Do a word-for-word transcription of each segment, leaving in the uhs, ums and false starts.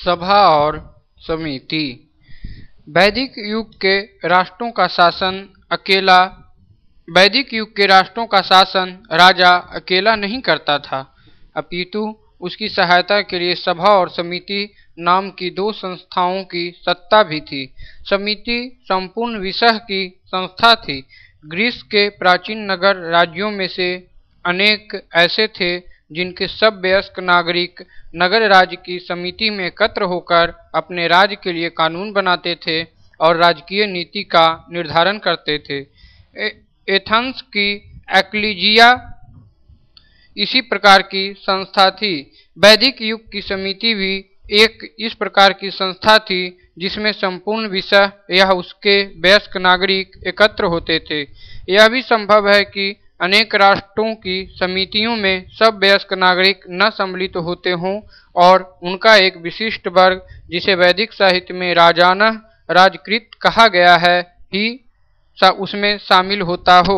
सभा और समिति। वैदिक युग के राष्ट्रों का शासन अकेला वैदिक युग के राष्ट्रों का शासन राजा अकेला नहीं करता था, अपितु उसकी सहायता के लिए सभा और समिति नाम की दो संस्थाओं की सत्ता भी थी। समिति संपूर्ण विषय की संस्था थी। ग्रीस के प्राचीन नगर राज्यों में से अनेक ऐसे थे जिनके सब वयस्क नागरिक नगर राज्य की समिति में एकत्र होकर अपने राज्य के लिए कानून बनाते थे और राजकीय नीति का निर्धारण करते थे। ए, एथेंस की एक्लीजिया इसी प्रकार की संस्था थी। वैदिक युग की समिति भी एक इस प्रकार की संस्था थी जिसमें संपूर्ण विषय या उसके वयस्क नागरिक एकत्र होते थे। यह भी संभव है कि अनेक राष्ट्रों की समितियों में सब वयस्क नागरिक न सम्मिलित होते हों और उनका एक विशिष्ट वर्ग जिसे वैदिक साहित्य में राजानः राजकृत कहा गया है ही उसमें शामिल होता हो।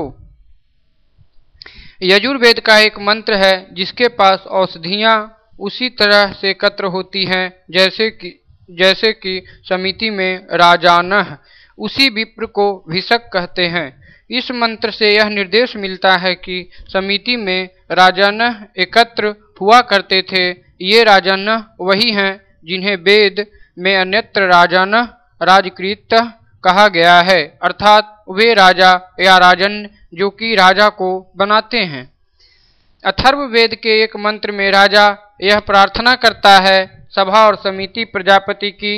यजुर्वेद का एक मंत्र है जिसके पास औषधियाँ उसी तरह से एकत्र होती हैं जैसे कि जैसे कि समिति में राजानः। उसी विप्र को भिषक कहते हैं। इस मंत्र से यह निर्देश मिलता है कि समिति में राजानः एकत्र हुआ करते थे। ये राजानः वही हैं जिन्हें वेद में अन्यत्र राजानः राजकृत कहा गया है, अर्थात वे राजा या राजन जो कि राजा को बनाते हैं। अथर्ववेद के एक मंत्र में राजा यह प्रार्थना करता है, सभा और समिति प्रजापति की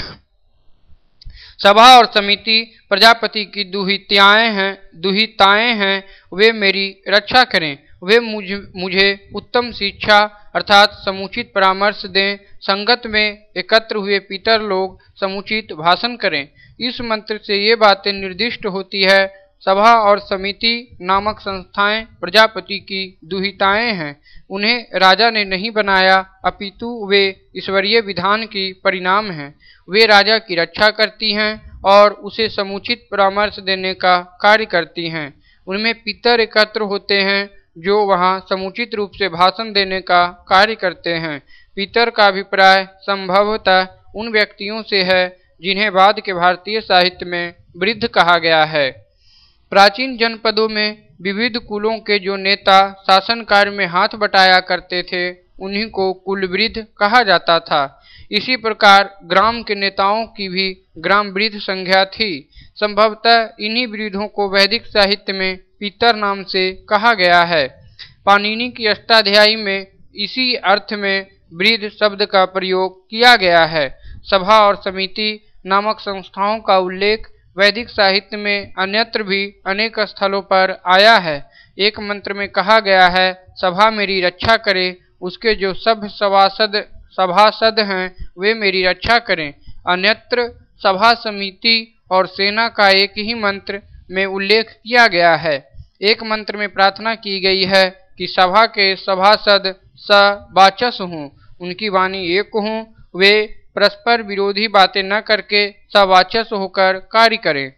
सभा और समिति प्रजापति की दुहिताएं हैं दुहिताएं हैं वे मेरी रक्षा करें, वे मुझ मुझे उत्तम शिक्षा अर्थात समुचित परामर्श दें, संगत में एकत्र हुए पितर लोग समुचित भाषण करें। इस मंत्र से ये बातें निर्दिष्ट होती है। सभा और समिति नामक संस्थाएं प्रजापति की दुहिताएं हैं। उन्हें राजा ने नहीं बनाया, अपितु वे ईश्वरीय विधान की परिणाम हैं। वे राजा की रक्षा करती हैं और उसे समुचित परामर्श देने का कार्य करती हैं। उनमें पितर एकत्र होते हैं जो वहां समुचित रूप से भाषण देने का कार्य करते हैं। पितर का अभिप्राय संभवतः उन व्यक्तियों से है जिन्हें बाद के भारतीय साहित्य में वृद्ध कहा गया है। प्राचीन जनपदों में विविध कुलों के जो नेता शासन कार्य में हाथ बटाया करते थे उन्हीं को कुलवृद्ध कहा जाता था। इसी प्रकार ग्राम के नेताओं की भी ग्राम वृद्ध संज्ञा थी। संभवतः इन्हीं वृद्धों को वैदिक साहित्य में पितर नाम से कहा गया है। पाणिनि की अष्टाध्यायी में इसी अर्थ में वृद्ध शब्द का प्रयोग किया गया है। सभा और समिति नामक संस्थाओं का उल्लेख वैदिक साहित्य में अन्यत्र भी अनेक स्थलों पर आया है। एक मंत्र में कहा गया है, सभा मेरी रक्षा करे, उसके जो सब सभासद सभासद हैं वे मेरी रक्षा करें। अन्यत्र सभा समिति और सेना का एक ही मंत्र में उल्लेख किया गया है। एक मंत्र में प्रार्थना की गई है कि सभा के सभासद स वाचस हों, उनकी वाणी एक हों, वे परस्पर विरोधी बातें न करके सवाचस होकर कार्य करें।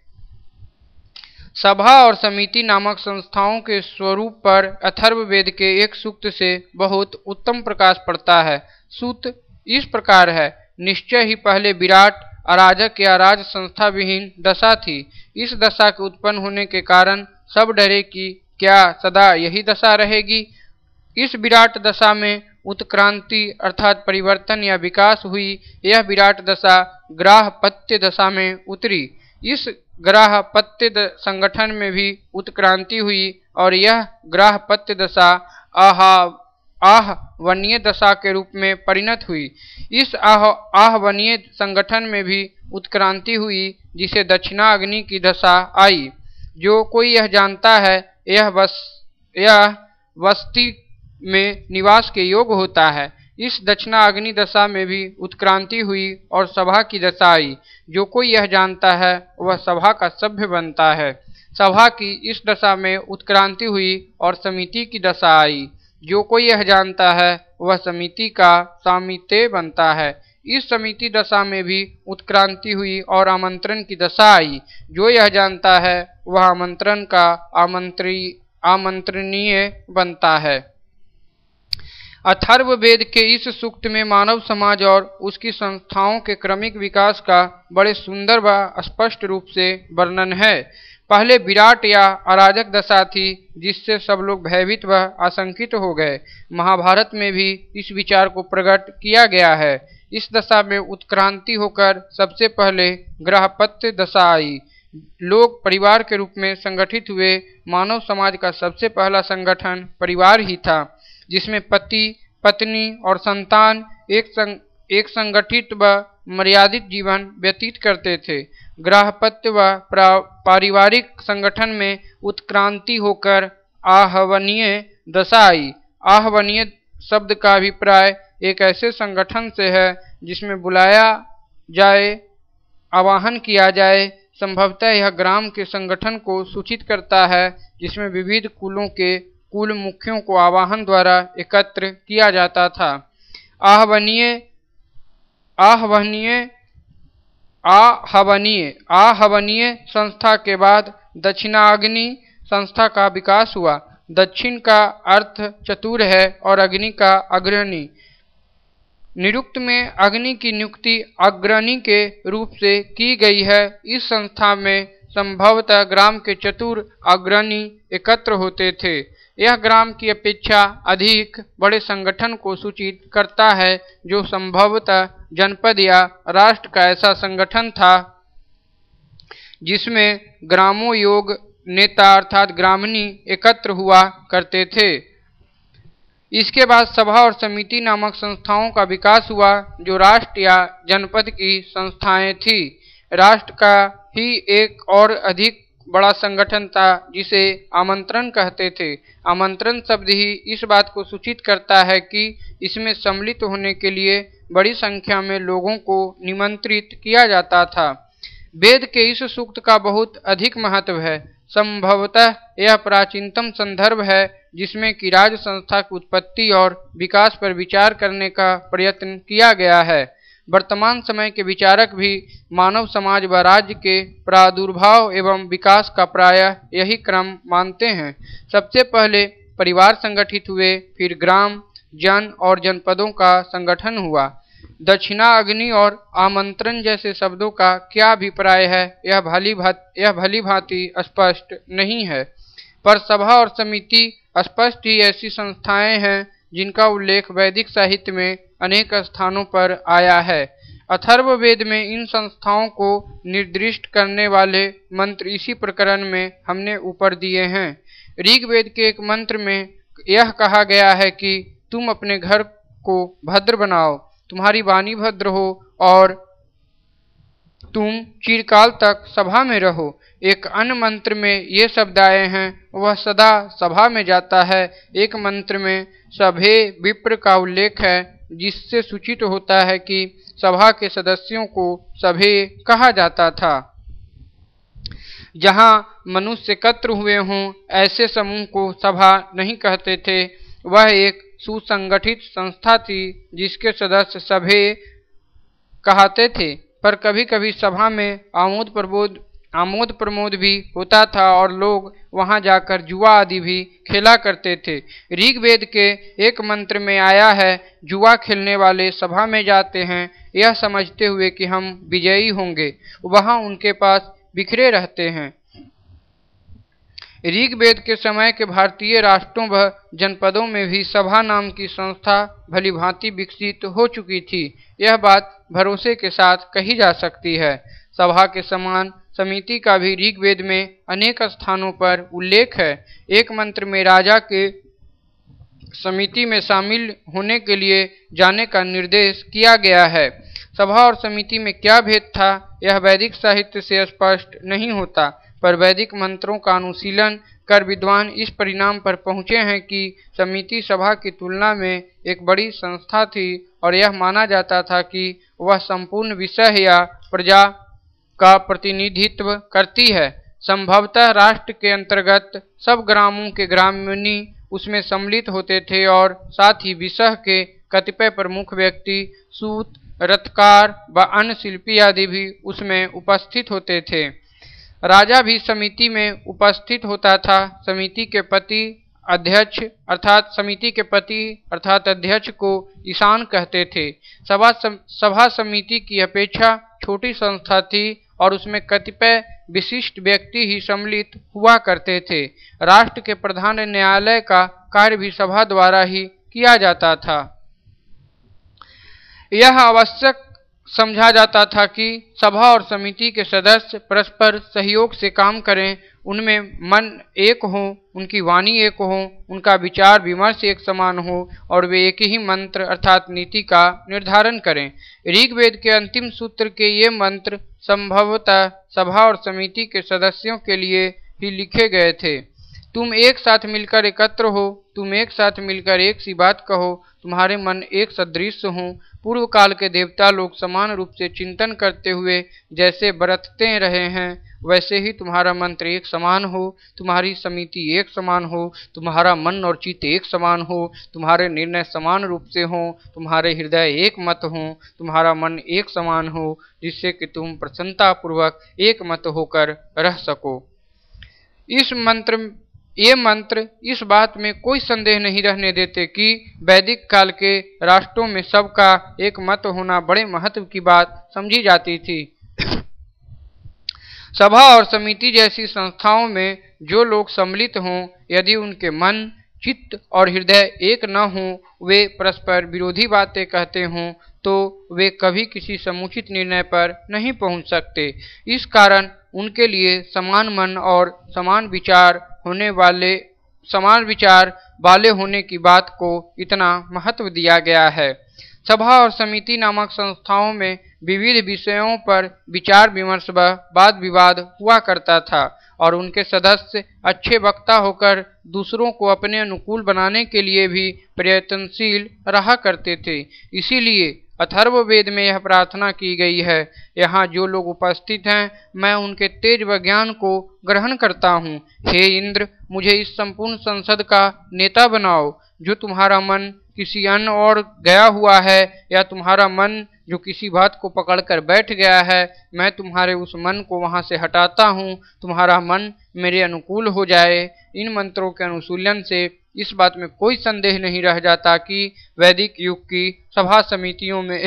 सभा और समिति नामक संस्थाओं के स्वरूप पर अथर्ववेद के एक सूक्त से बहुत उत्तम प्रकाश पड़ता है। सूत्र इस प्रकार है, निश्चय ही पहले विराट अराजक या राज संस्था विहीन दशा थी। इस दशा के उत्पन्न होने के कारण सब डरे कि क्या सदा यही दशा रहेगी। इस विराट दशा में उत्क्रांति अर्थात परिवर्तन या विकास हुई। यह विराट दशा ग्राहपत्य दशा में उतरी। इस ग्राहपत्य संगठन में भी उत्क्रांति हुई और यह ग्राहपत्य दशा आहा आहवनीय दशा के रूप में परिणत हुई। इस आह आहवनीय संगठन में भी उत्क्रांति हुई जिसे दक्षिणाग्नि की दशा आई। जो कोई यह जानता है यह बस यह वस्ती में निवास के योग होता है। इस दक्षिणाग्नि दशा में भी उत्क्रांति हुई और सभा की दशा आई। जो कोई यह जानता है वह सभा का सभ्य बनता है। सभा की इस दशा में उत्क्रांति हुई और समिति की दशा आई। जो कोई यह जानता है वह समिति का सामित्य बनता है। इस समिति दशा में भी उत्क्रांति हुई और आमंत्रण की दशा आई। जो यह जानता है वह आमंत्रण का आमंत्री आमंत्रणीय बनता है। अथर्ववेद के इस सूक्त में मानव समाज और उसकी संस्थाओं के क्रमिक विकास का बड़े सुंदर व स्पष्ट रूप से वर्णन है। पहले विराट या अराजक दशा थी जिससे सब लोग भयभीत व आशंकित हो गए। महाभारत में भी इस विचार को प्रकट किया गया है। इस दशा में उत्क्रांति होकर सबसे पहले ग्रहपत्य दशा आई। लोग परिवार के रूप में संगठित हुए। मानव समाज का सबसे पहला संगठन परिवार ही था, जिसमें पति, पत्नी और संतान एक संग, एक संगठित व मर्यादित जीवन व्यतीत करते थे। ग्रहपत्य व पारिवारिक संगठन में उत्क्रांति होकर आहवनीय दशा आई। आहवनीय शब्द का अभिप्राय एक ऐसे संगठन से है जिसमें बुलाया जाए, आवाहन किया जाए। संभवतः यह ग्राम के संगठन को सूचित करता है, जिसमें विविध कुलों के कुल मुखियों को आवाहन द्वारा एकत्र किया जाता था। आहवनीय आहवनीय आहवनीय आहवनीय संस्था के बाद दक्षिणाग्नि संस्था का विकास हुआ। दक्षिण का अर्थ चतुर है और अग्नि का अग्रणी। निरुक्त में अग्नि की नियुक्ति अग्रणी के रूप से की गई है। इस संस्था में संभवतः ग्राम के चतुर अग्रणी एकत्र होते थे। यह ग्राम की अपेक्षा अधिक बड़े संगठन को सूचित करता है, जो संभवतः जनपद या राष्ट्र का ऐसा संगठन था जिसमें ग्रामोयोग नेता अर्थात ग्रामणी एकत्र हुआ करते थे। इसके बाद सभा और समिति नामक संस्थाओं का विकास हुआ, जो राष्ट्र या जनपद की संस्थाएं थी। राष्ट्र का ही एक और अधिक बड़ा संगठन था जिसे आमंत्रण कहते थे। आमंत्रण शब्द ही इस बात को सूचित करता है कि इसमें सम्मिलित होने के लिए बड़ी संख्या में लोगों को निमंत्रित किया जाता था। वेद के इस सूक्त का बहुत अधिक महत्व है। संभवतः यह प्राचीनतम संदर्भ है जिसमें कि राज संस्था की उत्पत्ति और विकास पर विचार करने का प्रयत्न किया गया है। वर्तमान समय के विचारक भी मानव समाज व राज्य के प्रादुर्भाव एवं विकास का प्रायः यही क्रम मानते हैं। सबसे पहले परिवार संगठित हुए, फिर ग्राम, जन और जनपदों का संगठन हुआ। दक्षिणाग्नि और आमंत्रण जैसे शब्दों का क्या अभिप्राय है, यह भली भांति यह भली भांति स्पष्ट नहीं है, पर सभा और समिति स्पष्ट ही ऐसी संस्थाएं हैं जिनका उल्लेख वैदिक साहित्य में अनेक स्थानों पर आया है। अथर्ववेद में इन संस्थाओं को निर्दिष्ट करने वाले मंत्र इसी प्रकरण में हमने ऊपर दिए हैं। ऋग्वेद के एक मंत्र में यह कहा गया है कि तुम अपने घर को भद्र बनाओ, तुम्हारी वाणी भद्र हो और तुम चिरकाल तक सभा में रहो। एक अन्य मंत्र में ये शब्द आए हैं, वह सदा सभा में जाता है। एक मंत्र में सभे विप्र का उल्लेख है, जिससे सूचित होता है कि सभा के सदस्यों को सभे कहा जाता था। जहाँ मनुष्य एकत्र हुए हों, ऐसे समूह को सभा नहीं कहते थे। वह एक सुसंगठित संस्था थी जिसके सदस्य सभे कहते थे, पर कभी कभी सभा में आमोद प्रमोद आमोद प्रमोद भी होता था और लोग वहां जाकर जुआ आदि भी खेला करते थे। ऋग्वेद के एक मंत्र में आया है, जुआ खेलने वाले सभा में जाते हैं यह समझते हुए कि हम विजयी होंगे, वहां उनके पास बिखरे रहते हैं। ऋग्वेद के समय के भारतीय राष्ट्रों व जनपदों में भी सभा नाम की संस्था भली भांति विकसित हो चुकी थी। यह बात भरोसे के साथ कही जा सकती है। सभा के समान समिति का भी ऋग्वेद में अनेक स्थानों पर उल्लेख है। एक मंत्र में राजा के समिति में शामिल होने के लिए जाने का निर्देश किया गया है। सभा और समिति में क्या भेद था, यह वैदिक साहित्य से स्पष्ट नहीं होता, पर वैदिक मंत्रों का अनुशीलन कर विद्वान इस परिणाम पर पहुंचे हैं कि समिति सभा की तुलना में एक बड़ी संस्था थी और यह माना जाता था कि वह संपूर्ण विषय या प्रजा का प्रतिनिधित्व करती है। संभवतः राष्ट्र के अंतर्गत सब ग्रामों के ग्रामीणी उसमें सम्मिलित होते थे और साथ ही विषय के कतिपय प्रमुख व्यक्ति, सूत, रथकार व अन्य शिल्पी आदि भी उसमें उपस्थित होते थे। राजा भी समिति में उपस्थित होता था। समिति के पति अध्यक्ष अर्थात समिति के पति अर्थात अध्यक्ष को ईशान कहते थे। सभा सम, सभा समिति की अपेक्षा छोटी संस्था थी और उसमें कतिपय विशिष्ट व्यक्ति ही सम्मिलित हुआ करते थे। राष्ट्र के प्रधान न्यायालय का कार्य भी सभा द्वारा ही किया जाता था। यह आवश्यक समझा जाता था कि सभा और समिति के सदस्य परस्पर सहयोग से काम करें, उनमें मन एक हो, उनकी वाणी एक हो, उनका विचार विमर्श एक समान हो और वे एक ही मंत्र अर्थात नीति का निर्धारण करें। ऋग्वेद के अंतिम सूत्र के ये मंत्र संभवतः सभा और समिति के सदस्यों के लिए ही लिखे गए थे। तुम एक साथ मिलकर एकत्र हो, तुम एक साथ मिलकर एक सी बात कहो, तुम्हारे मन एक सदृश हों। पूर्व काल के देवता लोग समान रूप से चिंतन करते हुए जैसे बरतते रहे हैं, वैसे ही तुम्हारा मंत्र एक समान हो, तुम्हारी समिति एक समान हो, तुम्हारा मन और चित्त एक समान हो, तुम्हारे निर्णय समान रूप से हों, तुम्हारे हृदय एक मत हों, तुम्हारा मन एक समान हो, जिससे कि तुम प्रसन्नता पूर्वक एक मत होकर रह सको। इस मंत्र ये मंत्र इस बात में कोई संदेह नहीं रहने देते कि वैदिक काल के राष्ट्रों में सबका एक मत होना बड़े महत्व की बात समझी जाती थी। सभा और समिति जैसी संस्थाओं में जो लोग सम्मिलित हों, यदि उनके मन, चित्त और हृदय एक न हों, वे परस्पर विरोधी बातें कहते हों, तो वे कभी किसी समुचित निर्णय पर नहीं पहुंच सकते। इस कारण उनके लिए समान मन और समान विचार होने वाले समान विचार वाले होने की बात को इतना महत्व दिया गया है। सभा और समिति नामक संस्थाओं में विविध विषयों पर विचार विमर्श व वाद विवाद हुआ करता था और उनके सदस्य अच्छे वक्ता होकर दूसरों को अपने अनुकूल बनाने के लिए भी प्रयत्नशील रहा करते थे। इसीलिए अथर्ववेद में यह प्रार्थना की गई है, यहाँ जो लोग उपस्थित हैं, मैं उनके तेज व ज्ञान को ग्रहण करता हूँ। हे इंद्र, मुझे इस संपूर्ण संसद का नेता बनाओ। जो तुम्हारा मन किसी अन्य ओर गया हुआ है या तुम्हारा मन जो किसी बात को पकड़कर बैठ गया है, मैं तुम्हारे उस मन को वहां से हटाता हूँ, तुम्हारा मन मेरे अनुकूल हो जाए। इन मंत्रों के अनुशीलन से इस बात में कोई संदेह नहीं रह जाता कि वैदिक युग की सभा समितियों में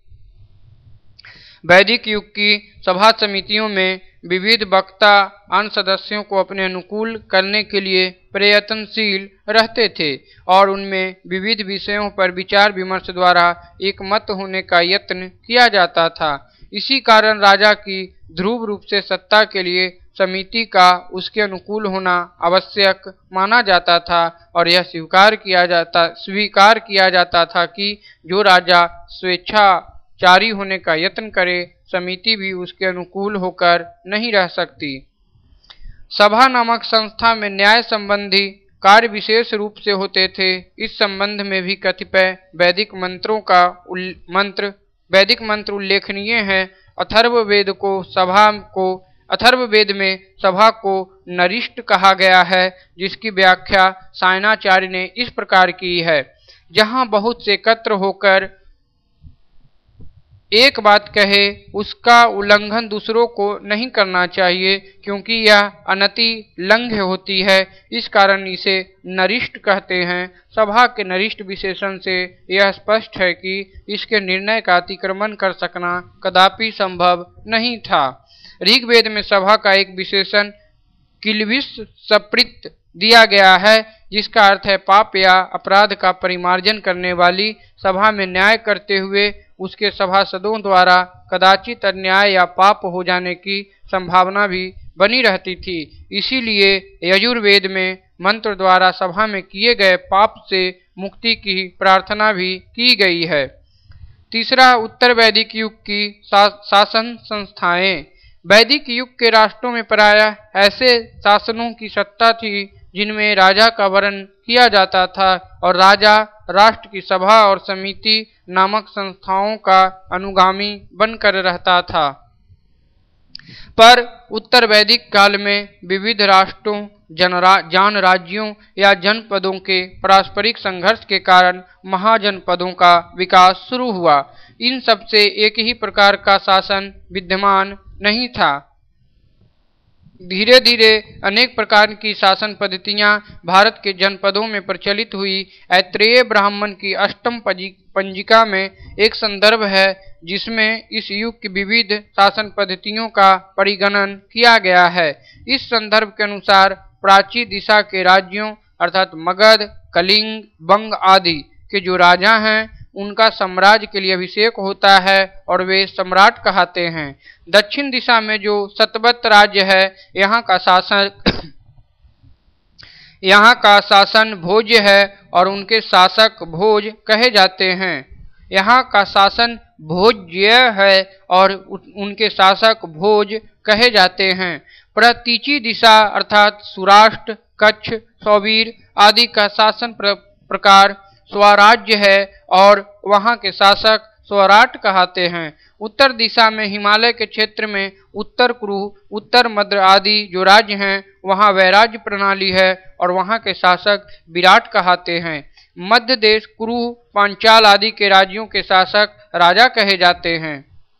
वैदिक युग की सभा समितियों में विविध वक्ता अन्य सदस्यों को अपने अनुकूल करने के लिए प्रयत्नशील रहते थे और उनमें विविध विषयों पर विचार विमर्श द्वारा एक मत होने का यत्न किया जाता था। इसी कारण राजा की ध्रुव रूप से सत्ता के लिए समिति का उसके अनुकूल होना आवश्यक माना जाता था और यह स्वीकार किया जाता स्वीकार किया जाता था कि जो राजा स्वेच्छाचारी होने का यत्न करे, समिति भी उसके अनुकूल होकर नहीं रह सकती। सभा नामक संस्था में न्याय संबंधी कार्य विशेष रूप से होते थे। इस संबंध में भी कतिपय वैदिक मंत्रों का मंत्र वैदिक मंत्र उल्लेखनीय है। अथर्ववेद को सभा को अथर्ववेद में सभा को नरिष्ठ कहा गया है, जिसकी व्याख्या सायणाचार्य ने इस प्रकार की है। जहाँ बहुत से एकत्र होकर एक बात कहे, उसका उल्लंघन दूसरों को नहीं करना चाहिए, क्योंकि यह अनति लंघ्य होती है। इस कारण इसे नरिष्ठ कहते हैं। सभा के नरिष्ठ विशेषण से यह स्पष्ट है कि इसके निर्णय का अतिक्रमण कर सकना कदापि संभव नहीं था। ऋग्वेद में सभा का एक विशेषण किल्विष सप्रित दिया गया है, जिसका अर्थ है पाप या अपराध का परिमार्जन करने वाली। सभा में न्याय करते हुए उसके सभासदों द्वारा कदाचित अन्याय या पाप हो जाने की संभावना भी बनी रहती थी। इसीलिए यजुर्वेद में मंत्र द्वारा सभा में किए गए पाप से मुक्ति की प्रार्थना भी की गई है। तीसरा, उत्तर वैदिक युग की शा, शासन संस्थाएं। वैदिक युग के राष्ट्रों में प्रायः ऐसे शासनों की सत्ता थी जिनमें राजा का वर्ण किया जाता था और राजा राष्ट्र की सभा और समिति नामक संस्थाओं का अनुगामी बनकर रहता था। पर उत्तर वैदिक काल में विविध राष्ट्रों, जनरा जान राज्यों या जनपदों के पारस्परिक संघर्ष के कारण महाजनपदों का विकास शुरू हुआ। इन सब से एक ही प्रकार का शासन विद्यमान नहीं था। धीरे धीरे अनेक प्रकार की शासन पद्धतियां भारत के जनपदों में प्रचलित हुई। ऐत्रेय ब्राह्मण की अष्टम पंजिका में एक संदर्भ है जिसमें इस युग की विविध शासन पद्धतियों का परिगणन किया गया है। इस संदर्भ के अनुसार प्राची दिशा के राज्यों अर्थात मगध, कलिंग, बंग आदि के जो राजा हैं उनका साम्राज्य के लिए अभिषेक होता है और वे सम्राट कहलाते हैं। दक्षिण दिशा में जो सतवत राज्य है यहाँ का शासन यहाँ का शासन भोज्य है और उनके शासक भोज कहे जाते हैं। यहाँ का शासन भोज्य है और उनके शासक भोज कहे जाते हैं। प्रतीची दिशा अर्थात सुराष्ट्र, कच्छ, सौवीर आदि का शासन प्र, प्रकार स्वराज्य है और वहाँ के शासक स्वराट कहलाते हैं। उत्तर दिशा में हिमालय के क्षेत्र में उत्तर कुरु, उत्तर मद्र आदि जो राज्य हैं वहाँ वैराज्य प्रणाली है और वहाँ के शासक विराट कहलाते हैं। मध्य देश, कुरु, पांचाल आदि के राज्यों के शासक राजा कहे जाते हैं।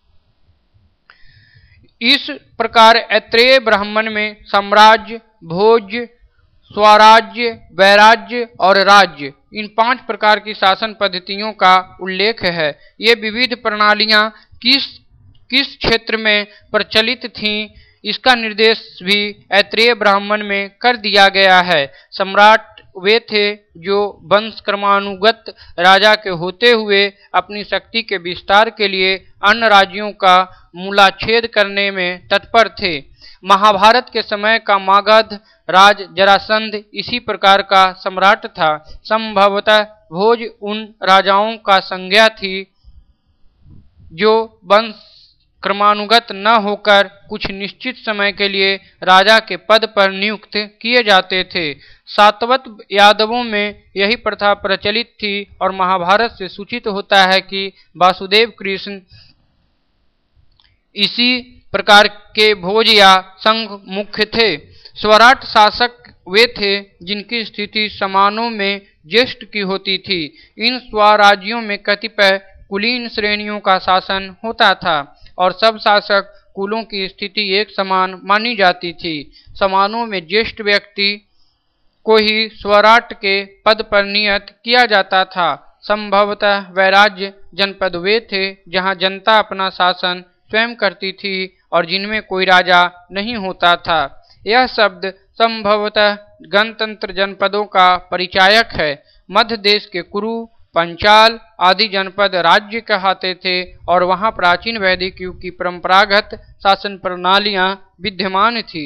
इस प्रकार ऐत्रेय ब्राह्मण में साम्राज्य, भोज, स्वराज्य, वैराज्य और राज्य इन पांच प्रकार की शासन पद्धतियों का उल्लेख है। ये विविध प्रणालियां किस किस क्षेत्र में प्रचलित थीं इसका निर्देश भी ऐत्रेय ब्राह्मण में कर दिया गया है। सम्राट वे थे जो वंश क्रमानुगत राजा के होते हुए अपनी शक्ति के विस्तार के लिए अन्य राज्यों का मूलाच्छेद करने में तत्पर थे। महाभारत के समय का मागध राज जरासंध इसी प्रकार का सम्राट था। संभवतः भोज उन राजाओं का संज्ञा थी जो वंश क्रमानुगत न होकर कुछ निश्चित समय के लिए राजा के पद पर नियुक्त किए जाते थे। सातवत यादवों में यही प्रथा प्रचलित थी और महाभारत से सूचित होता है कि वासुदेव कृष्ण इसी प्रकार के भोज या संघ मुख्य थे। स्वराट शासक वे थे जिनकी स्थिति समानों में ज्येष्ठ की होती थी। इन स्वराज्यों में कतिपय कुलीन श्रेणियों का शासन होता था और सब शासक कुलों की स्थिति एक समान मानी जाती थी। समानों में ज्येष्ठ व्यक्ति को ही स्वराट के पद पर नियत किया जाता था। संभवतः वैराज्य जनपद वे थे जहाँ जनता अपना शासन स्वयं करती थी और जिनमें कोई राजा नहीं होता था। यह शब्द संभवतः गणतंत्र जनपदों का परिचायक है। मध्य देश के कुरु, पंचाल आदि जनपद राज्य कहलाते थे और वहाँ प्राचीन वैदिक युग की परंपरागत शासन प्रणालियां विद्यमान थी।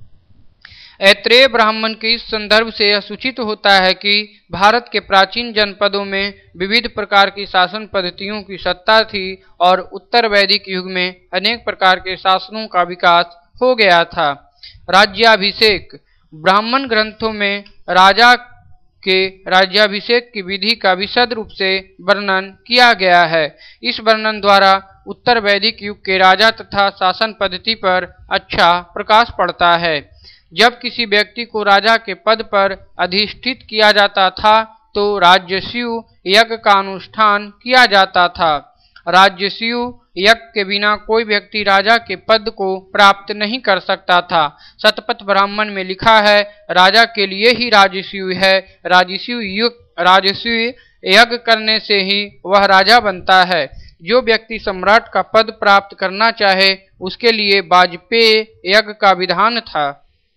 ऐत्रेय ब्राह्मण के इस संदर्भ से यह सूचित होता है कि भारत के प्राचीन जनपदों में विविध प्रकार की शासन पद्धतियों की सत्ता थी और उत्तर वैदिक युग में अनेक प्रकार के शासनों का विकास हो गया था। राज्याभिषेक ब्राह्मण ग्रंथों में राजा के राज्याभिषेक की विधि का विशद रूप से वर्णन किया गया है। इस वर्णन द्वारा उत्तर वैदिक युग के राजा तथा शासन पद्धति पर अच्छा प्रकाश पड़ता है। जब किसी व्यक्ति को राजा के पद पर अधिष्ठित किया जाता था तो राज्यस्यु यज्ञ का अनुष्ठान किया जाता था। राज्यस्यु यज्ञ के बिना कोई व्यक्ति राजा के पद को प्राप्त नहीं कर सकता था। शतपथ ब्राह्मण में लिखा है, राजा के लिए ही राजस्यु है, राजस्यु युक्त राजस्यु यज्ञ करने से ही वह राजा बनता है। जो व्यक्ति सम्राट का पद प्राप्त करना चाहे उसके लिए वाजपेय यज्ञ का विधान था।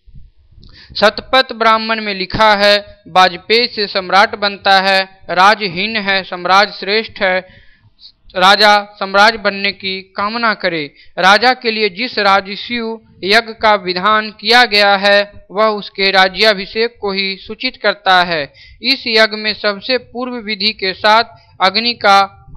शतपथ ब्राह्मण में लिखा है, वाजपेय से सम्राट बनता है, राजहीन है सम्राट श्रेष्ठ है, राजा सम्राट बनने की कामना करे। राजा के लिए जिस राजस्यु यज्ञ का विधान किया गया है वह उसके राज्याभिषेक को ही सूचित करता है। इस यज्ञ में सबसे पूर्व विधि के साथ अग्नि का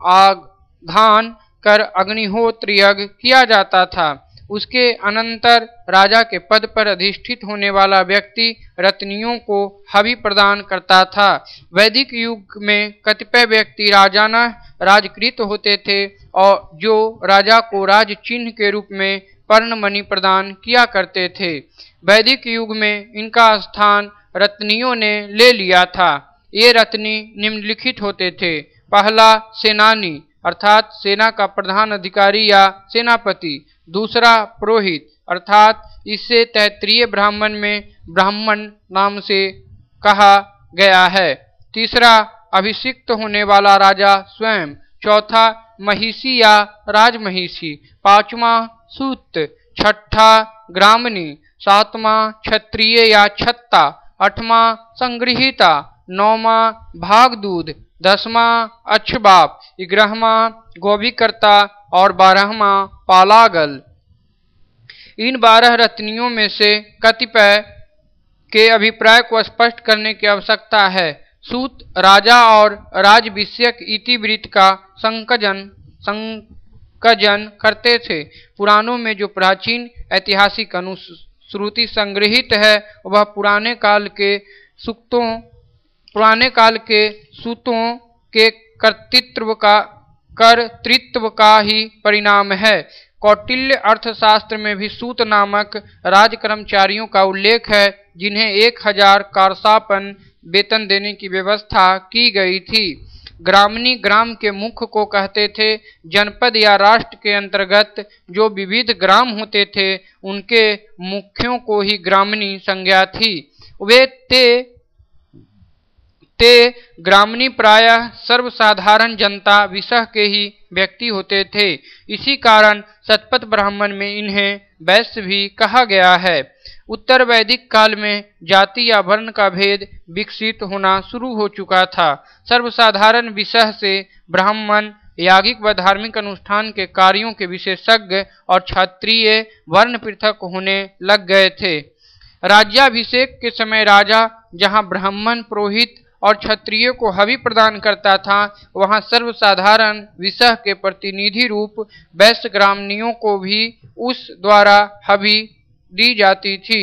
आधान कर अग्निहोत्र यज्ञ किया जाता था। उसके अनंतर राजा के पद पर अधिष्ठित होने वाला व्यक्ति रत्नियों को हवि प्रदान करता था। वैदिक युग में कतिपय व्यक्ति राजाना राजकृत होते थे और जो राजा को राज चिन्ह के रूप में पर्णमणि प्रदान किया करते थे। वैदिक युग में इनका स्थान रत्नियों ने ले लिया था। ये रत्नी निम्नलिखित होते थे। पहला सेनानी अर्थात सेना का प्रधान अधिकारी या सेनापति, दूसरा पुरोहित अर्थात इससे तैत्तिरीय ब्राह्मण में ब्राह्मण नाम से कहा गया है। तीसरा, अभिषिक्त होने वाला राजा स्वयं। चौथा, महिषी या राजमहिषी। पांचवा, सूत। छठा, ग्रामणी। सातवां, क्षत्रिय या छत्ता। आठवां, संगृहीता। नौवां, भागदूध। दसवां, अच्छबाप। ग्यारहवां, गोभिकर्ता और बारहवां, पालागल। इन बारह रत्नियों में से कतिपय के अभिप्राय को स्पष्ट करने की आवश्यकता है। सूत राजा और राजविषयक इतिवृत्त का संकजन संकजन करते थे। पुराणों में जो प्राचीन ऐतिहासिक अनुश्रुति संग्रहित है वह पुराने काल के सूक्तों पुराने काल के सूतों के कर्तृत्व का कर्तृत्व का ही परिणाम है। कौटिल्य अर्थशास्त्र में भी सूत नामक राजकर्मचारियों का उल्लेख है जिन्हें एक हजार कारसापन वेतन देने की व्यवस्था की गई थी। ग्रामणी ग्राम के मुख्य को कहते थे। जनपद या राष्ट्र के अंतर्गत जो विविध ग्राम होते थे उनके मुख्यों को ही ग्रामणी संज्ञा थी। वे ते ते ग्रामणी प्रायः सर्वसाधारण जनता विशह के ही व्यक्ति होते थे। इसी कारण शतपथ ब्राह्मण में इन्हें वैश्य भी कहा गया है। उत्तर वैदिक काल में जाति या वर्ण का भेद विकसित होना शुरू हो चुका था। सर्वसाधारण विशह से ब्राह्मण यागिक व धार्मिक अनुष्ठान के कार्यों के विशेषज्ञ और क्षत्रिय वर्ण पृथक होने लग गए थे। राज्याभिषेक के समय राजा जहाँ ब्राह्मण पुरोहित और क्षत्रिय को हवि प्रदान करता था वहां सर्वसाधारण विशह के प्रतिनिधि रूप वैश्य ग्रामणियों को भी उस द्वारा हवि दी जाती थी।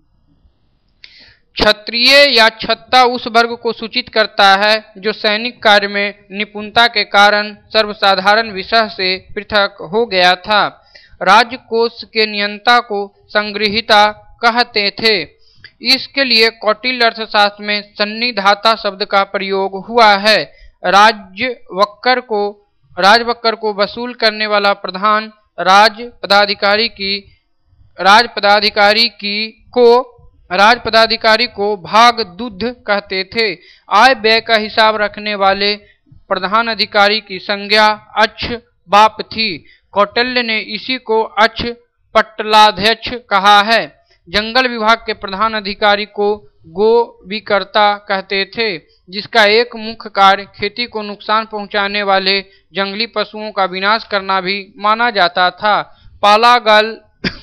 क्षत्रिय या छत्ता उस वर्ग को सूचित करता है जो सैनिक कार्य में निपुणता के कारण सर्वसाधारण विशह से पृथक हो गया था। राजकोष के नियंता को संगृहीता कहते थे। इसके लिए कौटिल्य अर्थशास्त्र में सन्निधाता शब्द का प्रयोग हुआ है। राजवक्कर को राजवक्कर को वसूल करने वाला प्रधान राज पदाधिकारी की राज पदाधिकारी की को राज पदाधिकारी को भागदूध कहते थे। आय व्यय का हिसाब रखने वाले प्रधान अधिकारी की संज्ञा अच्छबाप थी। कौटिल्य ने इसी को अच्छ पटलाध्यक्ष कहा है। जंगल विभाग के प्रधान अधिकारी को गोविकर्ता कहते थे, जिसका एक मुख्य कार्य खेती को नुकसान पहुंचाने वाले जंगली पशुओं का विनाश करना भी माना जाता था। पालागल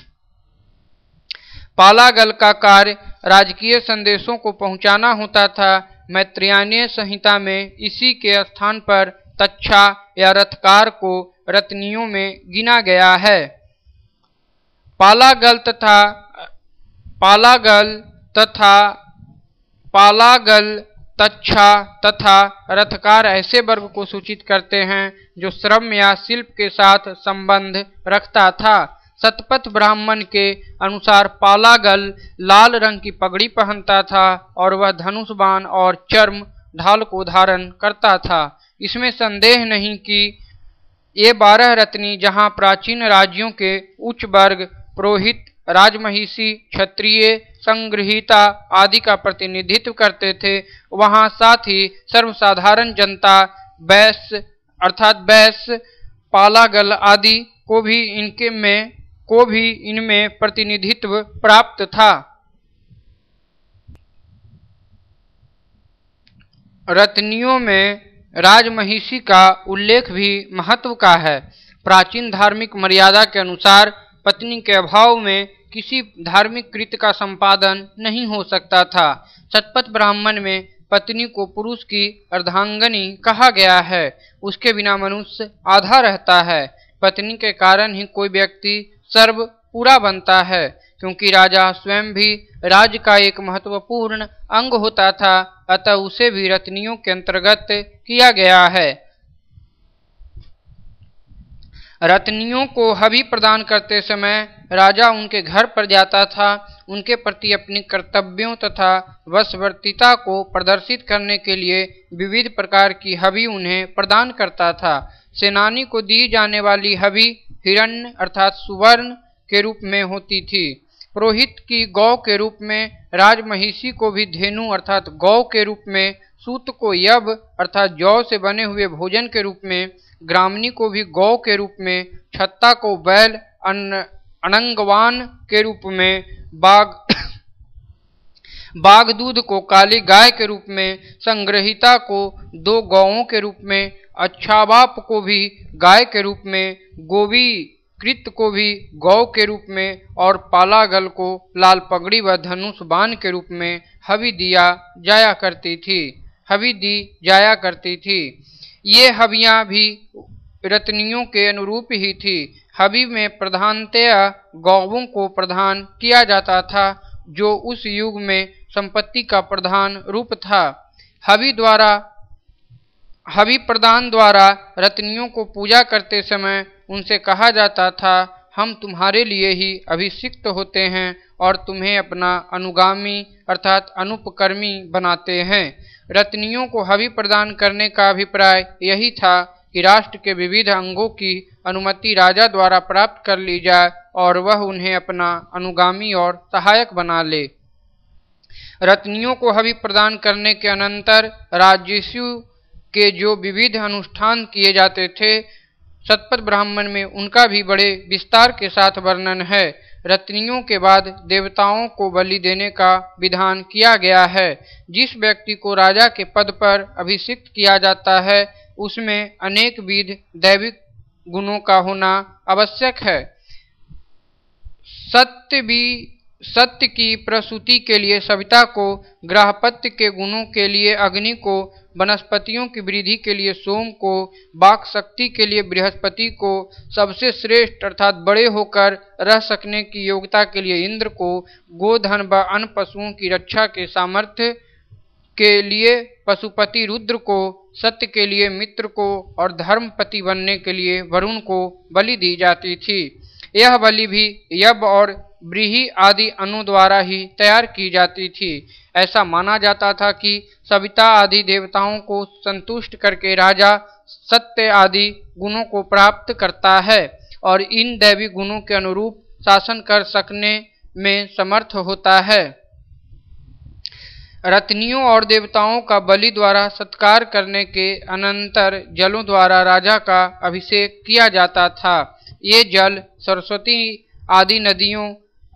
पालागल का कार्य राजकीय संदेशों को पहुंचाना होता था। मैत्रेयी संहिता में इसी के स्थान पर तक्षा या रथकार को रत्नियों में गिना गया है। पालागल तथा पालागल तथा पालागल तक्षा तथा रथकार ऐसे वर्ग को सूचित करते हैं जो श्रम या शिल्प के साथ संबंध रखता था। शतपथ ब्राह्मण के अनुसार पालागल लाल रंग की पगड़ी पहनता था और वह धनुष बाण और चर्म ढाल को धारण करता था। इसमें संदेह नहीं कि ये बारह रत्नी जहाँ प्राचीन राज्यों के उच्च वर्ग पुरोहित राजमहिषी क्षत्रिय संगृहीता आदि का प्रतिनिधित्व करते थे, वहां साथ ही सर्वसाधारण जनता वैश्य अर्थात वैश्य पालागल आदि को भी इनके में को भी इनमें प्रतिनिधित्व प्राप्त था। रत्नियों में राजमहिषी का उल्लेख भी महत्व का है। प्राचीन धार्मिक मर्यादा के अनुसार पत्नी के अभाव में किसी धार्मिक कृत्य का संपादन नहीं हो सकता था। शतपथ ब्राह्मण में पत्नी को पुरुष की अर्धांगनी कहा गया है। उसके बिना मनुष्य आधा रहता है। पत्नी के कारण ही कोई व्यक्ति सर्व पूरा बनता है, क्योंकि राजा स्वयं भी राज्य का एक महत्वपूर्ण अंग होता था, अतः उसे भी रत्नियों के अंतर्गत किया गया है। रत्नियों को हवि प्रदान करते समय राजा उनके घर पर जाता था। उनके प्रति अपनी कर्तव्यों तथा वशवर्तिता को प्रदर्शित करने के लिए विविध प्रकार की हवि उन्हें प्रदान करता था। सेनानी को दी जाने वाली हवि हिरण्य अर्थात सुवर्ण के रूप में होती थी। पुरोहित की गौ के रूप में, राजमहिषी को भी धेनु अर्थात गौ के रूप में, सूत को यव अर्थात जौ से बने हुए भोजन के रूप में, ग्रामणी को भी गौ के रूप में, छत्ता को बैल, अनंगवान के रूप में, बाघ बाघ दूध को काली गाय के रूप में, संग्रहिता को दो गौओं के रूप में, अच्छावाप को भी गाय के रूप में, गोवी कृत को भी गौ के रूप में और पालागल को लाल पगड़ी व धनुष बाण के रूप में हवि दिया जाया करती थी हवि दी जाया करती थी। ये हवियां भी रत्नियों के अनुरूप ही थी। हवि में प्रधानतया गौवों को प्रदान किया जाता था, जो उस युग में संपत्ति का प्रधान रूप था। हवि द्वारा हवि प्रदान द्वारा रत्नियों को पूजा करते समय उनसे कहा जाता था, हम तुम्हारे लिए ही अभिषिक्त होते हैं और तुम्हें अपना अनुगामी अर्थात अनुपकर्मी बनाते हैं। रत्नियों को हवि प्रदान करने का अभिप्राय यही था कि राष्ट्र के विविध अंगों की अनुमति राजा द्वारा प्राप्त कर ली जाए और वह उन्हें अपना अनुगामी और सहायक बना ले। रत्नियों को हवि प्रदान करने के अनंतर राजस्यु के जो विविध अनुष्ठान किए जाते थे, शतपथ ब्राह्मण में उनका भी बड़े विस्तार के साथ वर्णन है। रत्नियों के बाद देवताओं को बलि देने का विधान किया गया है। जिस व्यक्ति को राजा के पद पर अभिषिक्त किया जाता है, उसमें अनेक विध दैविक गुणों का होना आवश्यक है। सत्य भी सत्य की प्रसूति के लिए सविता को, ग्राहपत्य के गुणों के लिए अग्नि को, वनस्पतियों की वृद्धि के लिए सोम को, वाक शक्ति के लिए बृहस्पति को, सबसे श्रेष्ठ अर्थात बड़े होकर रह सकने की योग्यता के लिए इंद्र को, गोधन व अन्य पशुओं की रक्षा के सामर्थ्य के लिए पशुपति रुद्र को, सत्य के लिए मित्र को और धर्मपति बनने के लिए वरुण को बलि दी जाती थी। यह बलि भी यव और व्रीहि आदि अनु द्वारा ही तैयार की जाती थी। ऐसा माना जाता था कि सविता आदि देवताओं को संतुष्ट करके राजा सत्य आदि गुणों को प्राप्त करता है और इन दैवी गुणों के अनुरूप शासन कर सकने में समर्थ होता है। रत्नियों और देवताओं का बलि द्वारा सत्कार करने के अनंतर जलों द्वारा राजा का अभिषेक किया जाता था। ये जल सरस्वती आदि नदियों,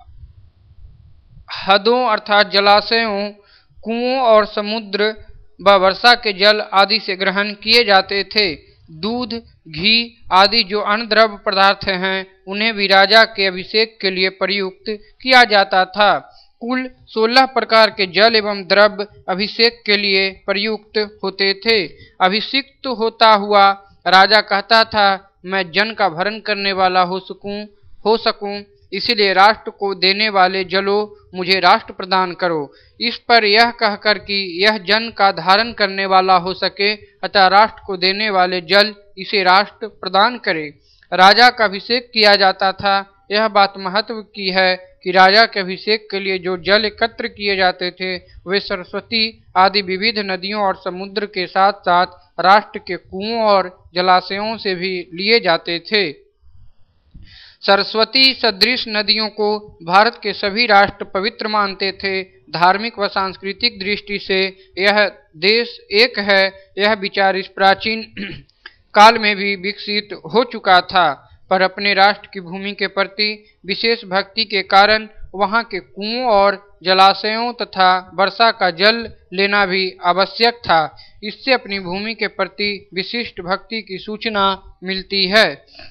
हदों अर्थात जलाशयों, कुओं और समुद्र व वर्षा के जल आदि से ग्रहण किए जाते थे। दूध, घी आदि जो अन्य द्रव्य पदार्थ हैं, उन्हें भी राजा के अभिषेक के लिए प्रयुक्त किया जाता था। कुल सोलह प्रकार के जल एवं द्रव्य अभिषेक के लिए प्रयुक्त होते थे। अभिषिक्त होता हुआ राजा कहता था, मैं जन का भरण करने वाला हो सकूं हो सकूं इसलिए राष्ट्र को देने वाले जलो मुझे राष्ट्र प्रदान करो। इस पर यह कहकर कि यह जन का धारण करने वाला हो सके, अतः राष्ट्र को देने वाले जल इसे राष्ट्र प्रदान करे। राजा का अभिषेक किया जाता था। यह बात महत्व की है कि राजा के अभिषेक के लिए जो जल एकत्र किए जाते थे, वे सरस्वती आदि विविध नदियों और समुद्र के साथ साथ राष्ट्र के कुओं और जलाशयों से भी लिए जाते थे। सरस्वती सदृश नदियों को भारत के सभी राष्ट्र पवित्र मानते थे। धार्मिक व सांस्कृतिक दृष्टि से यह देश एक है। यह विचार इस प्राचीन काल में भी विकसित हो चुका था, पर अपने राष्ट्र की भूमि के प्रति विशेष भक्ति के कारण वहाँ के कुओं और जलाशयों तथा वर्षा का जल लेना भी आवश्यक था। इससे अपनी भूमि के प्रति विशिष्ट भक्ति की सूचना मिलती है।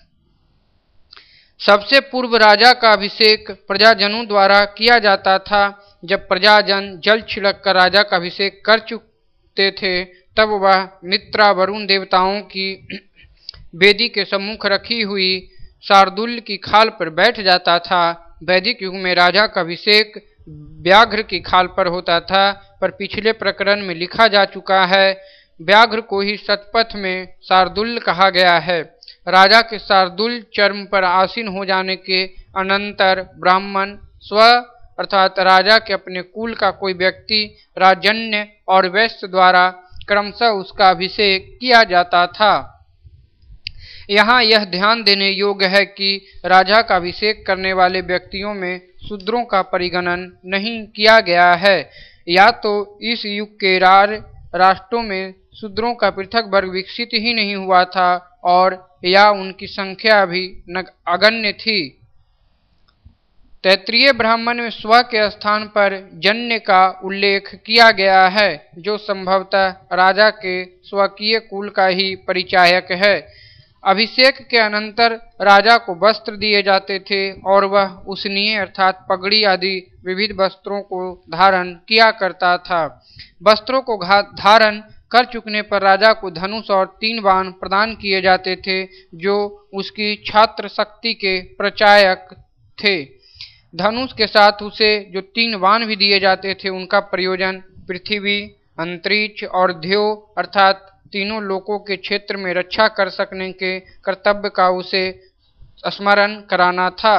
सबसे पूर्व राजा का अभिषेक प्रजाजनों द्वारा किया जाता था। जब प्रजाजन जल छिड़क कर राजा का अभिषेक कर चुके थे, तब वह मित्रा वरुण देवताओं की वेदी के सम्मुख रखी हुई शार्दुल की खाल पर बैठ जाता था। वैदिक युग में राजा का अभिषेक व्याघ्र की खाल पर होता था, पर पिछले प्रकरण में लिखा जा चुका है, व्याघ्र को ही शतपथ में शार्दुल कहा गया है। राजा के शार्दुल चर्म पर आसीन हो जाने के अनंतर ब्राह्मण स्व अर्थात राजा के अपने कुल का कोई व्यक्ति राजन्य और वैश्य द्वारा क्रमशः उसका अभिषेक किया जाता था। यहाँ यह ध्यान देने योग्य है कि राजा का अभिषेक करने वाले व्यक्तियों में शूद्रों का परिगणन नहीं किया गया है। या तो इस युग के रार राष्ट्रों में शूद्रों का पृथक वर्ग विकसित ही नहीं हुआ था और या उनकी संख्या भी अगण्य थी। तैत्तिरीय ब्राह्मण में स्व के स्थान पर जन्य का उल्लेख किया गया है, जो संभवतः राजा के स्वकीय कुल का ही परिचायक है। अभिषेक के अनंतर राजा को वस्त्र दिए जाते थे और वह उसनीय अर्थात पगड़ी आदि विविध वस्त्रों को धारण किया करता था। वस्त्रों को धारण कर चुकने पर राजा को धनुष और तीन बाण प्रदान किए जाते थे, जो उसकी छात्र शक्ति के प्रचायक थे। धनुष के साथ उसे जो तीन बाण भी दिए जाते थे, उनका प्रयोजन पृथ्वी, अंतरिक्ष और ध्यो अर्थात तीनों लोकों के क्षेत्र में रक्षा कर सकने के कर्तव्य का उसे स्मरण कराना था।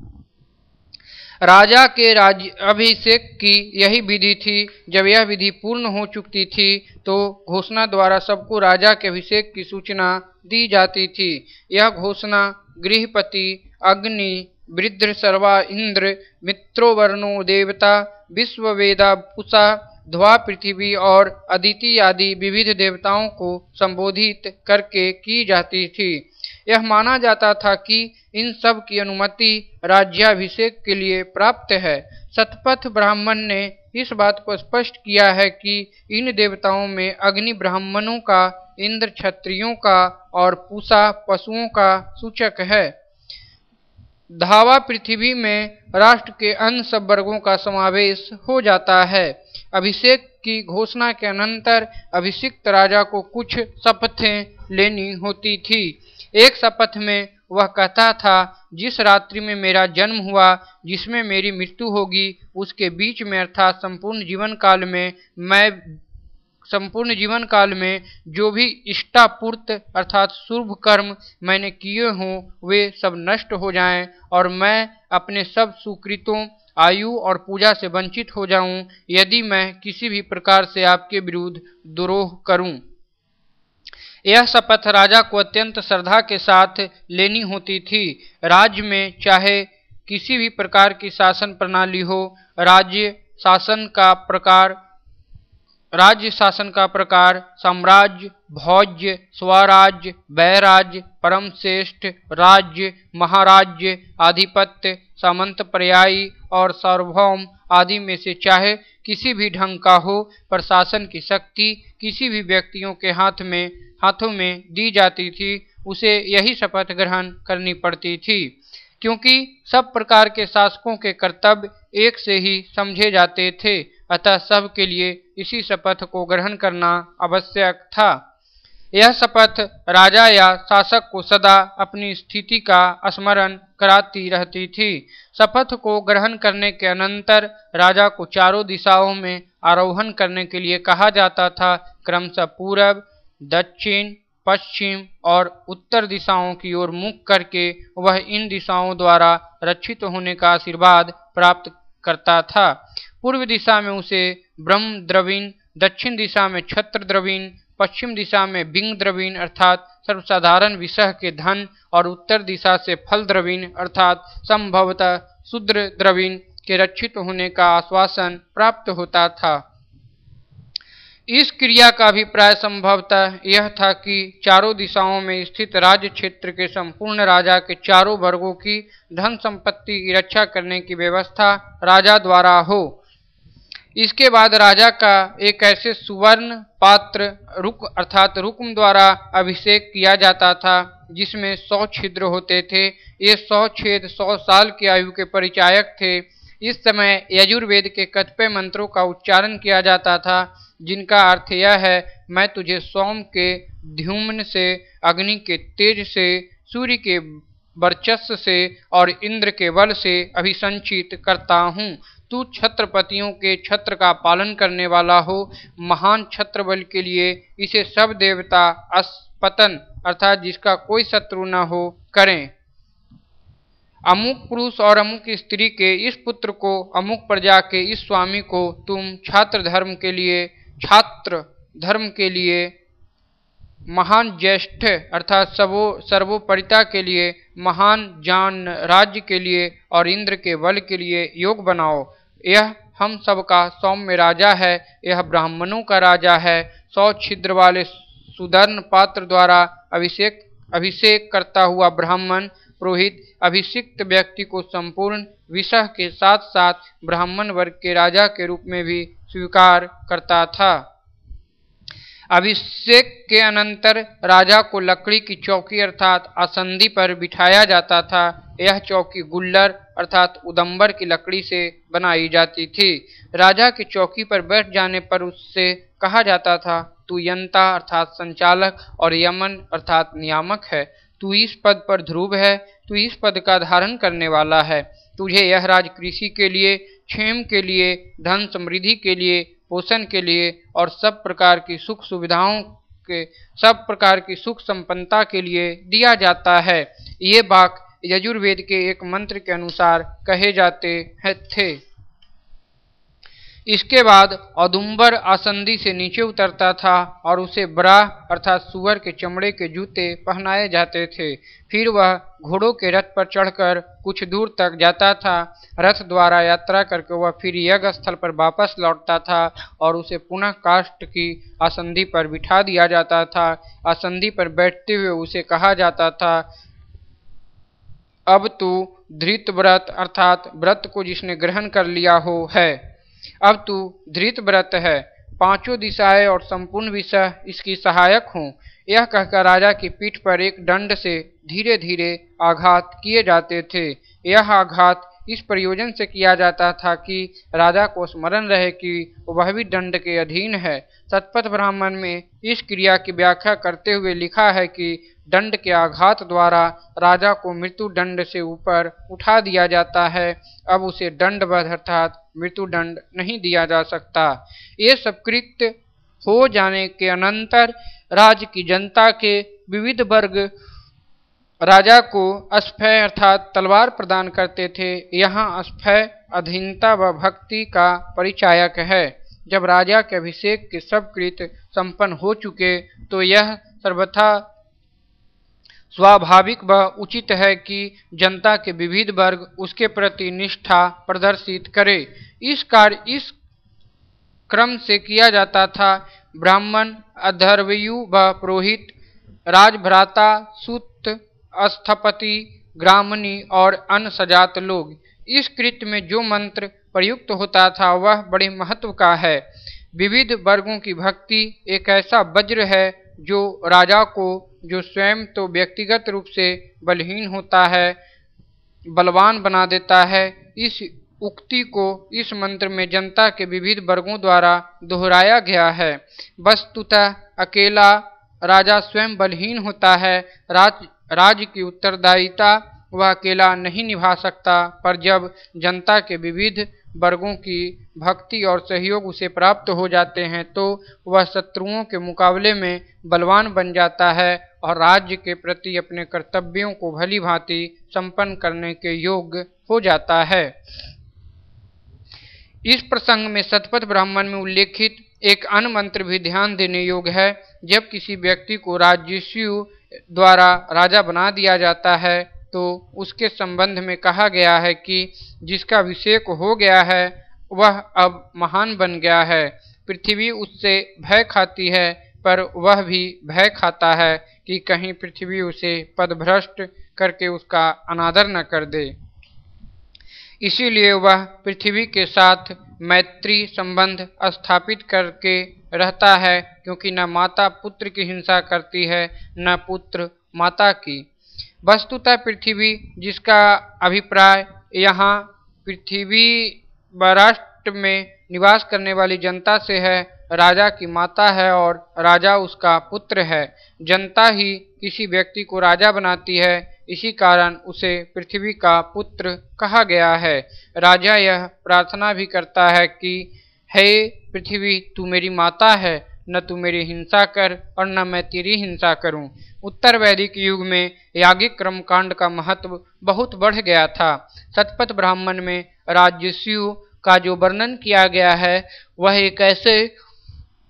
राजा के राज्य अभिषेक की यही विधि थी। जब यह विधि पूर्ण हो चुकी थी तो घोषणा द्वारा सबको राजा के अभिषेक की सूचना दी जाती थी। यह घोषणा गृहपति, अग्नि, वृद्ध सर्वा इंद्र, मित्रो वर्णो देवता, विश्ववेदा पुषा, ध्वा पृथ्वी और अदिति आदि विविध देवताओं को संबोधित करके की जाती थी। यह माना जाता था कि इन सब की अनुमति राज्याभिषेक के लिए प्राप्त है। शतपथ ब्राह्मण ने इस बात को स्पष्ट किया है कि इन देवताओं में अग्नि ब्राह्मणों का, इंद्र क्षत्रियों का और पूषा पशुओं का सूचक है। धावा पृथ्वी में राष्ट्र के अन्य सब वर्गों का समावेश हो जाता है। अभिषेक की घोषणा के अनंतर अभिषिक्त राजा को कुछ शपथें लेनी होती थी। एक शपथ में वह कहता था, जिस रात्रि में मेरा जन्म हुआ, जिसमें मेरी मृत्यु होगी, उसके बीच में अर्थात संपूर्ण जीवन काल में मैं संपूर्ण जीवन काल में जो भी इष्टापूर्त अर्थात शुभ कर्म मैंने किए हों वे सब नष्ट हो जाएं और मैं अपने सब सुकृतों, आयु और पूजा से वंचित हो जाऊं, यदि मैं किसी भी प्रकार से आपके विरुद्ध द्रोह करूं। यह शपथ राजा को अत्यंत श्रद्धा के साथ लेनी होती थी। राज्य में चाहे किसी भी प्रकार की शासन प्रणाली हो, राज्य शासन का प्रकार राज्य शासन का प्रकार साम्राज्य, भोज्य, स्वराज्य, वैराज्य, परम श्रेष्ठ राज्य, महाराज्य, आधिपत्य, सामंत पर्यायी और सार्वभौम आदि में से चाहे किसी भी ढंग का हो, प्रशासन की शक्ति किसी भी व्यक्तियों के हाथ में हाथों में दी जाती थी, उसे यही शपथ ग्रहण करनी पड़ती थी। क्योंकि सब प्रकार के शासकों के कर्तव्य एक से ही समझे जाते थे, अतः सब के लिए इसी शपथ को ग्रहण करना आवश्यक था। यह शपथ राजा या शासक को सदा अपनी स्थिति का स्मरण कराती रहती थी। शपथ को ग्रहण करने के अनंतर राजा को चारों दिशाओं में आरोहण करने के लिए कहा जाता था। क्रमशः पूरब, दक्षिण, पश्चिम और उत्तर दिशाओं की ओर मुख करके वह इन दिशाओं द्वारा रक्षित होने का आशीर्वाद प्राप्त करता था। पूर्व दिशा में उसे ब्रह्म द्रवीण, दक्षिण दिशा में छत्र द्रवीण, पश्चिम दिशा में बिंग द्रवीण अर्थात सर्वसाधारण विषय के धन और उत्तर दिशा से फल द्रवीण अर्थात संभवतः शूद्र द्रवीण के रक्षित होने का आश्वासन प्राप्त होता था। इस क्रिया का अभिप्राय संभवतः यह था कि चारों दिशाओं में स्थित राज्य क्षेत्र के संपूर्ण राजा के चारों वर्गों की धन संपत्ति की रक्षा करने की व्यवस्था राजा द्वारा हो। इसके बाद राजा का एक ऐसे सुवर्ण पात्र रुक अर्थात रुक्म द्वारा अभिषेक किया जाता था जिसमें सौ छिद्र होते थे। ये सौ छेद सौ साल की आयु के परिचायक थे। इस समय यजुर्वेद के कतिपय मंत्रों का उच्चारण किया जाता था, जिनका अर्थ यह है, मैं तुझे सोम के द्युम्न से, अग्नि के तेज से, सूर्य के वर्चस्व से और इंद्र के बल से अभिसंचित करता हूँ। तू छत्रपतियों के छत्र का पालन करने वाला हो। महान छत्र बल के लिए इसे सब देवता अस्पतन अर्थात जिसका कोई शत्रु न हो करें। अमुक पुरुष और अमुक स्त्री के इस पुत्र को, अमुक प्रजा के इस स्वामी को तुम छात्र धर्म के लिए छात्र धर्म के लिए महान ज्येष्ठ अर्थात सर्वो सर्वोपरिता के लिए, महान जान राज्य के लिए और इंद्र के बल के लिए योग बनाओ। यह हम सबका सौम्य राजा है, यह ब्राह्मणों का राजा है। सौ छिद्र वाले सुदर्ण पात्र द्वारा अभिषेक अभिषेक करता हुआ ब्राह्मण पुरोहित अभिषिक्त व्यक्ति को संपूर्ण विषय के साथ साथ ब्राह्मण वर्ग के राजा के रूप में भी स्वीकार करता था। अभिषेक के अनंतर राजा को लकड़ी की चौकी अर्थात आसंदी पर बिठाया जाता था। यह चौकी गुल्लर अर्थात उदंबर की लकड़ी से बनाई जाती थी। राजा की चौकी पर बैठ जाने पर उससे कहा जाता था, तू यंता अर्थात संचालक और यमन अर्थात नियामक है। तू इस पद पर ध्रुव है, तू इस पद का धारण करने वाला है। तुझे यह राज कृषि के लिए, क्षेम के लिए, धन समृद्धि के लिए, पोषण के लिए और सब प्रकार की सुख सुविधाओं के सब प्रकार की सुख संपन्नता के लिए दिया जाता है। ये वाक्य यजुर्वेद के एक मंत्र के अनुसार कहे जाते हैं थे। इसके बाद औदुंबर आसंदी से नीचे उतरता था और उसे ब्राह अर्थात सुअर के चमड़े के जूते पहनाए जाते थे। फिर वह घोड़ों के रथ पर चढ़कर कुछ दूर तक जाता था। रथ द्वारा यात्रा करके वह फिर यज्ञ स्थल पर वापस लौटता था और उसे पुनः काष्ठ की आसंदी पर बिठा दिया जाता था। आसंदी पर बैठते हुए उसे कहा जाता था, अब तू धृत व्रत अर्थात व्रत को जिसने ग्रहण कर लिया हो है, अब तू धृत व्रत है। पांचों दिशाएं और संपूर्ण विषय इसकी सहायक हों। यह कहकर राजा की पीठ पर एक दंड से धीरे धीरे आघात किए जाते थे। यह आघात इस प्रयोजन से किया जाता था कि राजा को स्मरण रहे कि वह भी दंड के अधीन है। शतपथ ब्राह्मण में इस क्रिया की व्याख्या करते हुए लिखा है कि दंड के आघात द्वारा राजा को मृत्यु दंड से ऊपर उठा दिया जाता है। अब उसे दंडवध अर्थात मृत्यु दंड नहीं दिया जा सकता। ये सब कृत्य हो जाने के अनंतर राज्य की जनता के विविध वर्ग राजा को अस्फय अर्थात तलवार प्रदान करते थे। यहाँ अस्फय अधीनता व भक्ति का परिचायक है। जब राजा के अभिषेक के सब कृत्य संपन्न हो चुके तो यह सर्वथा स्वाभाविक व उचित है कि जनता के विविध वर्ग उसके प्रति निष्ठा प्रदर्शित करे। इस कार्य इस क्रम से किया जाता था। ब्राह्मण, अधर्वयु व पुरोहित, राजभ्राता, सूत, स्थपति, ग्रामणी और अन्य सजात लोग। इस कृत्य में जो मंत्र प्रयुक्त होता था वह बड़े महत्व का है। विविध वर्गों की भक्ति एक ऐसा वज्र है जो राजा को, जो स्वयं तो व्यक्तिगत रूप से बलहीन होता है, बलवान बना देता है। इस उक्ति को इस मंत्र में जनता के विविध वर्गों द्वारा दोहराया गया है। वस्तुतः अकेला राजा स्वयं बलहीन होता है। राज राज्य की उत्तरदायिता वह अकेला नहीं निभा सकता, पर जब जनता के विविध वर्गों की भक्ति और सहयोग उसे प्राप्त हो जाते हैं तो वह शत्रुओं के मुकाबले में बलवान बन जाता है और राज्य के प्रति अपने कर्तव्यों को भली भांति संपन्न करने के योग्य हो जाता है। इस प्रसंग में शतपथ ब्राह्मण में उल्लेखित एक अन्य मंत्र भी ध्यान देने योग्य है। जब किसी व्यक्ति को राजर्षियों द्वारा राजा बना दिया जाता है तो उसके संबंध में कहा गया है कि जिसका अभिषेक हो गया है वह अब महान बन गया है। पृथ्वी उससे भय खाती है, पर वह भी भय खाता है कि कहीं पृथ्वी उसे पदभ्रष्ट करके उसका अनादर न कर दे। इसीलिए वह पृथ्वी के साथ मैत्री संबंध स्थापित करके रहता है, क्योंकि न माता पुत्र की हिंसा करती है न पुत्र माता की। वस्तुतः पृथ्वी, जिसका अभिप्राय यहाँ पृथ्वी राष्ट्र में निवास करने वाली जनता से है, राजा की माता है और राजा उसका पुत्र है। जनता ही किसी व्यक्ति को राजा बनाती है, इसी कारण उसे पृथ्वी का पुत्र कहा गया है। राजा यह प्रार्थना भी करता है कि हे पृथ्वी, तू मेरी माता है, न तू मेरी हिंसा कर और न मैं तेरी हिंसा करूं। उत्तर वैदिक युग में याज्ञिक कर्मकांड का महत्व बहुत बढ़ गया था। शतपथ ब्राह्मण में राजर्षियों का जो वर्णन किया गया है वह एक ऐसे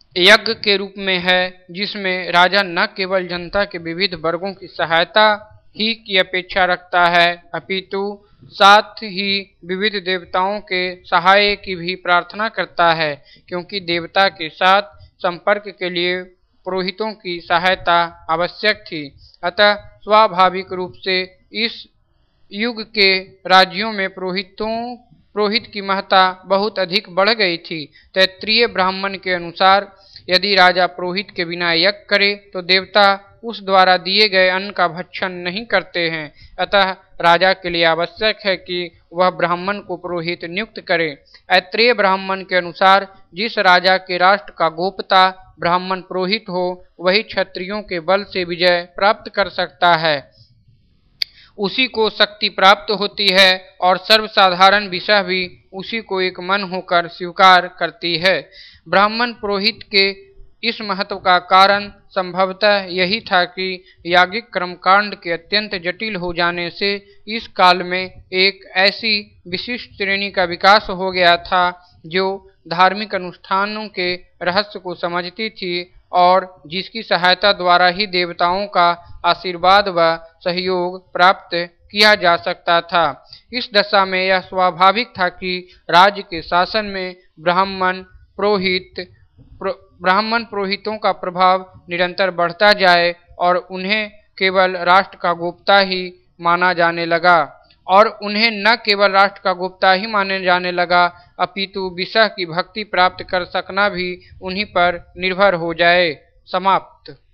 यज्ञ के रूप में है, जिसमें राजा न केवल जनता के विविध वर्गों की सहायता ही की अपेक्षा रखता है, अपितु साथ ही विविध देवताओं के सहाय की भी प्रार्थना करता है, क्योंकि देवता के साथ संपर्क के लिए पुरोहितों की सहायता आवश्यक थी। अतः स्वाभाविक रूप से इस युग के राज्यों में पुरोहितों पुरोहित की महत्ता बहुत अधिक बढ़ गई थी। तैत्तिरीय ब्राह्मण के अनुसार यदि राजा पुरोहित के बिना यज्ञ करे तो देवता उस द्वारा दिए गए अन्न का भक्षण नहीं करते हैं। अतः राजा के लिए आवश्यक है कि वह ब्राह्मण को पुरोहित नियुक्त करे। ऐत्रेय ब्राह्मण के अनुसार जिस राजा के राष्ट्र का गोपता ब्राह्मण पुरोहित हो, वही क्षत्रियों के बल से विजय प्राप्त कर सकता है, उसी को शक्ति प्राप्त होती है और सर्वसाधारण विषय भी उसी को एक मन होकर स्वीकार करती है। ब्राह्मण पुरोहित के इस महत्व का कारण संभवतः यही था कि याज्ञिक कर्मकांड के अत्यंत जटिल हो जाने से इस काल में एक ऐसी विशिष्ट श्रेणी का विकास हो गया था जो धार्मिक अनुष्ठानों के रहस्य को समझती थी और जिसकी सहायता द्वारा ही देवताओं का आशीर्वाद व सहयोग प्राप्त किया जा सकता था। इस दशा में यह स्वाभाविक था कि राज्य के शासन में ब्राह्मण पुरोहित ब्राह्मण पुरोहितों का प्रभाव निरंतर बढ़ता जाए और उन्हें केवल राष्ट्र का गोप्ता ही माना जाने लगा और उन्हें न केवल राष्ट्र का गुप्ता ही माने जाने लगा, अपितु विषय की भक्ति प्राप्त कर सकना भी उन्हीं पर निर्भर हो जाए। समाप्त।